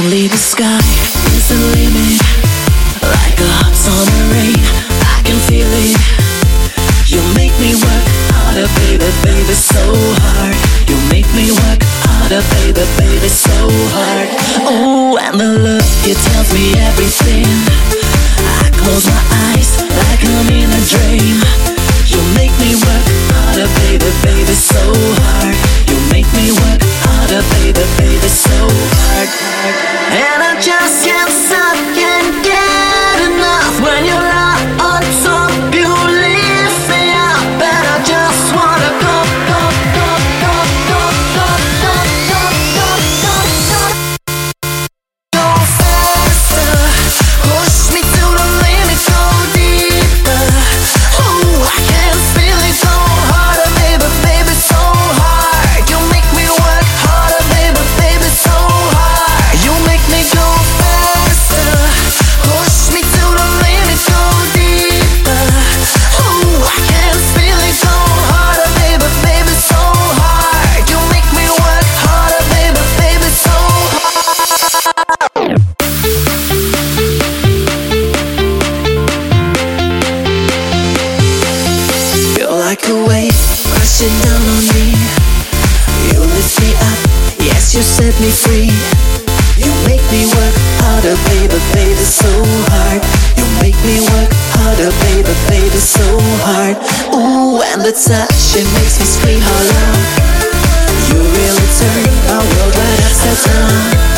Only the sky is the limit. Like a hot summer rain, I can feel it. You make me work harder, baby, baby, so hard. You make me work harder, baby, baby, so hard. Oh, and the look, it tells me everything. I close my eyes like I'm in a dream. You make me work harder, baby, baby, so hard. You make me work harder, baby, baby, so hard. And I just can't stop, can't get enough. When you're out on top, you lift me up, and I just wanna go, go, go, go, go, go, go, go, go, go, go. Go faster, push me to the limit, go deeper. Ooh, I can't feel it, go harder, baby, baby, so hard. You make me work harder, baby, baby, so hard. You make me go faster, push me to the limit, go deeper. Ooh, I can't feel it, go harder, baby, baby, so hard. You make me work harder, baby, baby, so hard. Feel like a wave crashing down on me. You lift me up, yes, you set me free. You make me work harder, baby, baby, so hard. You make me work harder, baby, baby, so hard. Ooh, and the touch, it makes me scream out loud. You really turn my world right upside down.